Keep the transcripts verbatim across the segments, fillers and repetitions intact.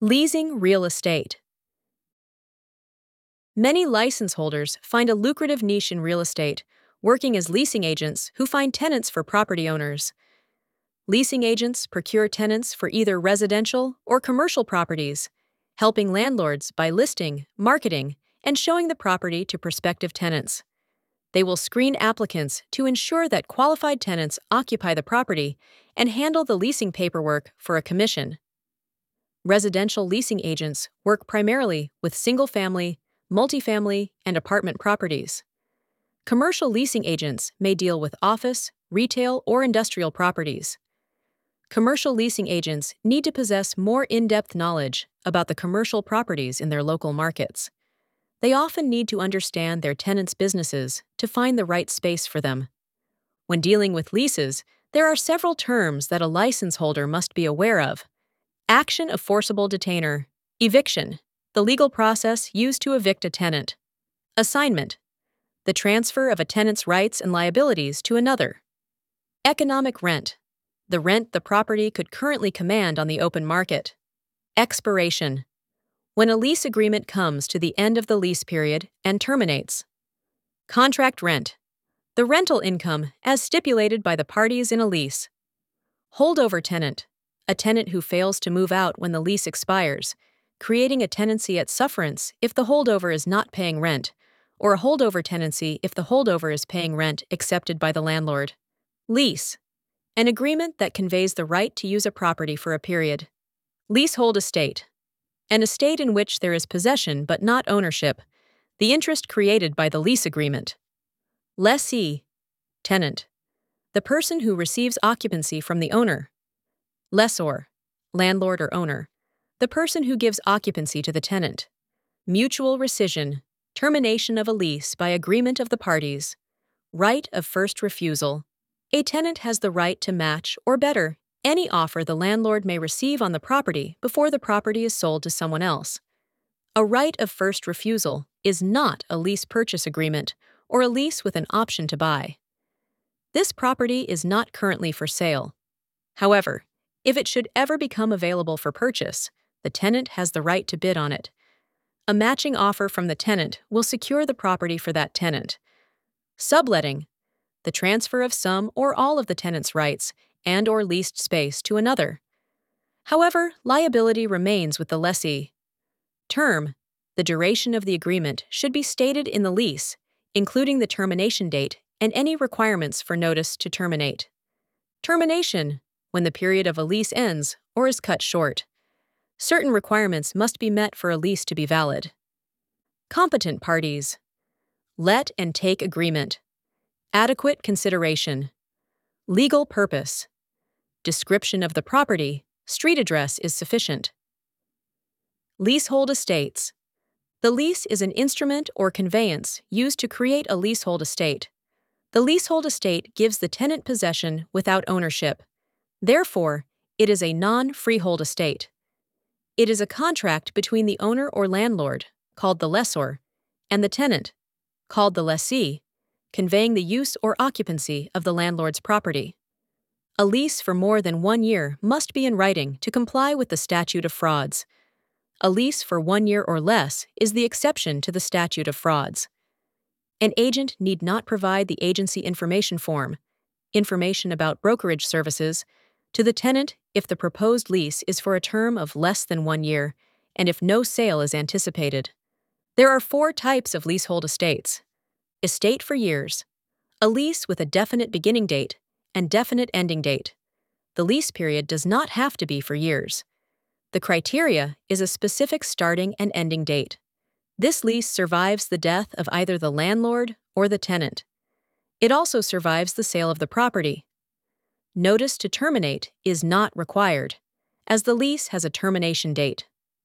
Leasing real estate. Many license holders find a lucrative niche in real estate, working as leasing agents who find tenants for property owners. Leasing agents procure tenants for either residential or commercial properties, helping landlords by listing, marketing, and showing the property to prospective tenants. They will screen applicants to ensure that qualified tenants occupy the property and handle the leasing paperwork for a commission. Residential leasing agents work primarily with single-family, multifamily, and apartment properties. Commercial leasing agents may deal with office, retail, or industrial properties. Commercial leasing agents need to possess more in-depth knowledge about the commercial properties in their local markets. They often need to understand their tenants' businesses to find the right space for them. When dealing with leases, there are several terms that a license holder must be aware of. Action of forcible detainer. Eviction, the legal process used to evict a tenant. Assignment, the transfer of a tenant's rights and liabilities to another. Economic rent, the rent the property could currently command on the open market. Expiration, when a lease agreement comes to the end of the lease period and terminates. Contract rent, the rental income as stipulated by the parties in a lease. Holdover tenant, a tenant who fails to move out when the lease expires, creating a tenancy at sufferance if the holdover is not paying rent, or a holdover tenancy if the holdover is paying rent accepted by the landlord. Lease, an agreement that conveys the right to use a property for a period. Leasehold estate, an estate in which there is possession but not ownership, the interest created by the lease agreement. Lessee, tenant, the person who receives occupancy from the owner. Lessor, landlord or owner, the person who gives occupancy to the tenant. Mutual rescission, termination of a lease by agreement of the parties. Right of first refusal, a tenant has the right to match, or better, any offer the landlord may receive on the property before the property is sold to someone else. A right of first refusal is not a lease purchase agreement or a lease with an option to buy. This property is not currently for sale. However, if it should ever become available for purchase, the tenant has the right to bid on it. A matching offer from the tenant will secure the property for that tenant. Subletting, the transfer of some or all of the tenant's rights and or leased space to another. However, liability remains with the lessee. Term, the duration of the agreement should be stated in the lease, including the termination date and any requirements for notice to terminate. Termination, when the period of a lease ends or is cut short. Certain requirements must be met for a lease to be valid. Competent parties. Let and take agreement. Adequate consideration. Legal purpose. Description of the property, street address is sufficient. Leasehold estates. The lease is an instrument or conveyance used to create a leasehold estate. The leasehold estate gives the tenant possession without ownership. Therefore, it is a non-freehold estate. It is a contract between the owner or landlord, called the lessor, and the tenant, called the lessee, conveying the use or occupancy of the landlord's property. A lease for more than one year must be in writing to comply with the statute of frauds. A lease for one year or less is the exception to the statute of frauds. An agent need not provide the agency information form, information about brokerage services, to the tenant if the proposed lease is for a term of less than one year and if no sale is anticipated. There are four types of leasehold estates. Estate for years, a lease with a definite beginning date and definite ending date. The lease period does not have to be for years. The criteria is a specific starting and ending date. This lease survives the death of either the landlord or the tenant. It also survives the sale of the property. Notice to terminate is not required, as the lease has a termination date.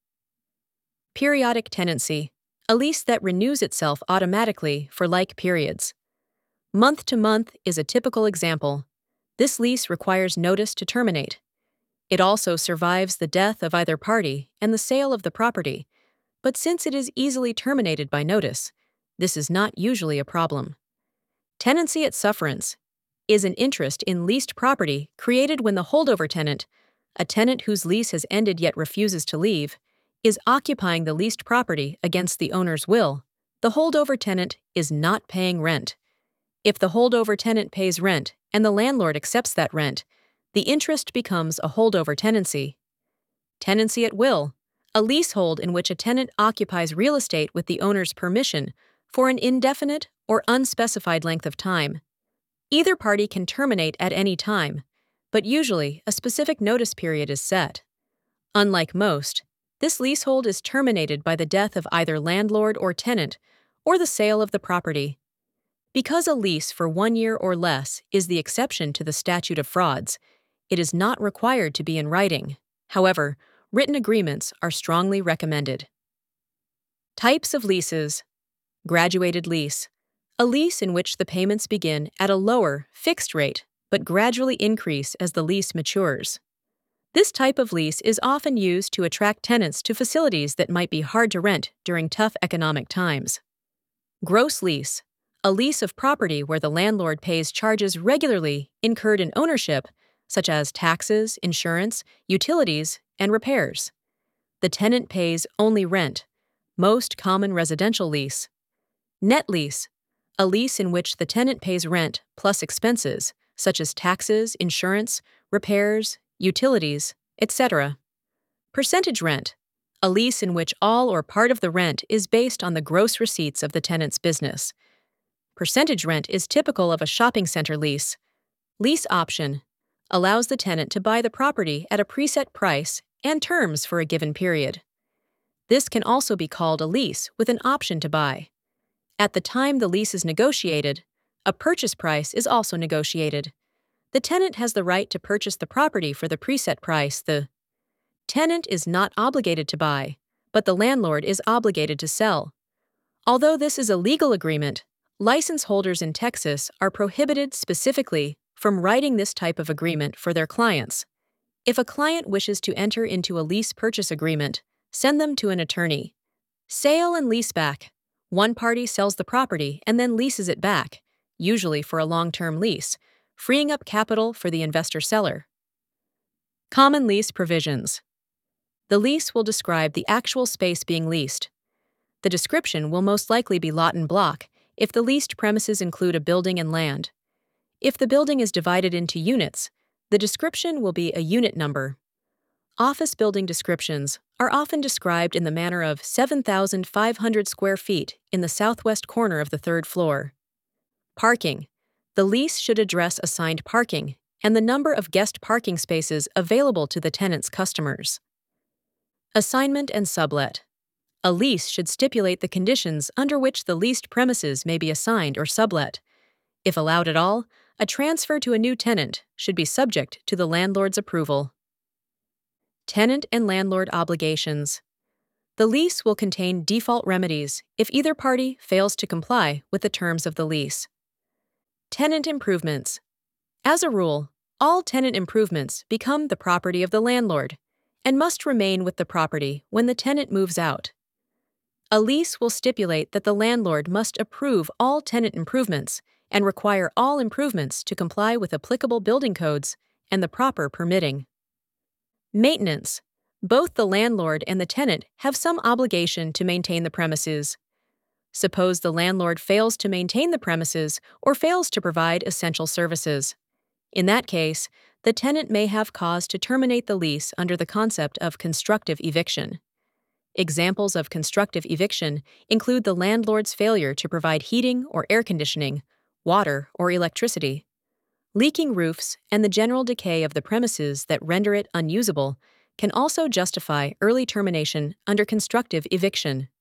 Periodic tenancy, a lease that renews itself automatically for like periods. Month to month is a typical example. This lease requires notice to terminate. It also survives the death of either party and the sale of the property, but since it is easily terminated by notice, this is not usually a problem. Tenancy at sufferance is an interest in leased property created when the holdover tenant, a tenant whose lease has ended yet refuses to leave, is occupying the leased property against the owner's will, the holdover tenant is not paying rent. If the holdover tenant pays rent and the landlord accepts that rent, the interest becomes a holdover tenancy. Tenancy at will, a leasehold in which a tenant occupies real estate with the owner's permission for an indefinite or unspecified length of time. Either party can terminate at any time, but usually a specific notice period is set. Unlike most, this leasehold is terminated by the death of either landlord or tenant, or the sale of the property. Because a lease for one year or less is the exception to the statute of frauds, it is not required to be in writing. However, written agreements are strongly recommended. Types of leases. Graduated lease. A lease in which the payments begin at a lower, fixed rate, but gradually increase as the lease matures. This type of lease is often used to attract tenants to facilities that might be hard to rent during tough economic times. Gross lease. A lease of property where the landlord pays charges regularly incurred in ownership, such as taxes, insurance, utilities, and repairs. The tenant pays only rent, most common residential lease. Net lease. A lease in which the tenant pays rent plus expenses, such as taxes, insurance, repairs, utilities, et cetera. Percentage rent. A lease in which all or part of the rent is based on the gross receipts of the tenant's business. Percentage rent is typical of a shopping center lease. Lease option allows the tenant to buy the property at a preset price and terms for a given period. This can also be called a lease with an option to buy. At the time the lease is negotiated, a purchase price is also negotiated. The tenant has the right to purchase the property for the preset price. The tenant is not obligated to buy, but the landlord is obligated to sell. Although this is a legal agreement, license holders in Texas are prohibited specifically from writing this type of agreement for their clients. If a client wishes to enter into a lease purchase agreement, send them to an attorney. Sale and leaseback. One party sells the property and then leases it back, usually for a long-term lease, freeing up capital for the investor-seller. Common lease provisions. The lease will describe the actual space being leased. The description will most likely be lot and block if the leased premises include a building and land. If the building is divided into units, the description will be a unit number. Office building descriptions are often described in the manner of seven thousand five hundred square feet in the southwest corner of the third floor. Parking. The lease should address assigned parking and the number of guest parking spaces available to the tenant's customers. Assignment and sublet. A lease should stipulate the conditions under which the leased premises may be assigned or sublet. If allowed at all, a transfer to a new tenant should be subject to the landlord's approval. Tenant and landlord obligations. The lease will contain default remedies if either party fails to comply with the terms of the lease. Tenant improvements. As a rule, all tenant improvements become the property of the landlord and must remain with the property when the tenant moves out. A lease will stipulate that the landlord must approve all tenant improvements and require all improvements to comply with applicable building codes and the proper permitting. Maintenance. Both the landlord and the tenant have some obligation to maintain the premises. Suppose the landlord fails to maintain the premises or fails to provide essential services. In that case, the tenant may have cause to terminate the lease under the concept of constructive eviction. Examples of constructive eviction include the landlord's failure to provide heating or air conditioning, water or electricity. Leaking roofs and the general decay of the premises that render it unusable can also justify early termination under constructive eviction.